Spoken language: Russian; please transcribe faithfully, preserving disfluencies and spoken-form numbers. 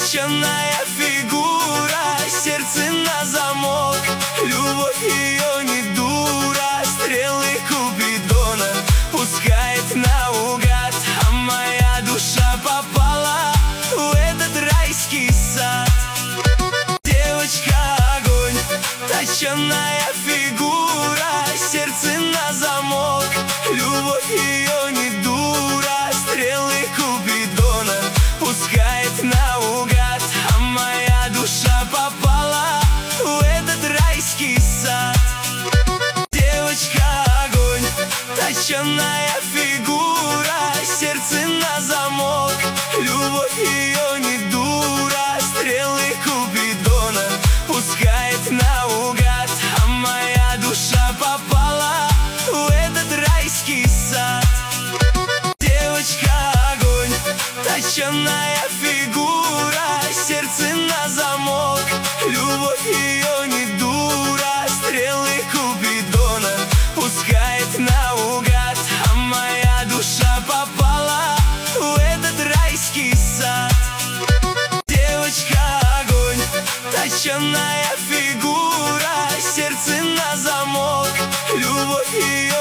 точеная фигура, сердце на замок. Любовь ее не дура, стрелы Купидона пускает наугад. А моя душа попала в этот райский сад. Девочка огонь, точеная фигура, сердце на замок. Любовь ее не дура, стрелы Купидона пускает наугад. А моя душа попала в этот райский сад. Девочка огонь, точеная фигура, сердце на замок. Любовь ее не дура, стрелы Купидона пускает наугад. А моя душа попала в этот райский сад. Девочка огонь, точеная фигура, сердце на замок. Любовь ее не дура, стрелы Купидона пускает наугад. А моя душа попала в этот райский сад. Девочка огонь, точеная фигура, сердце на замок. Любовь ее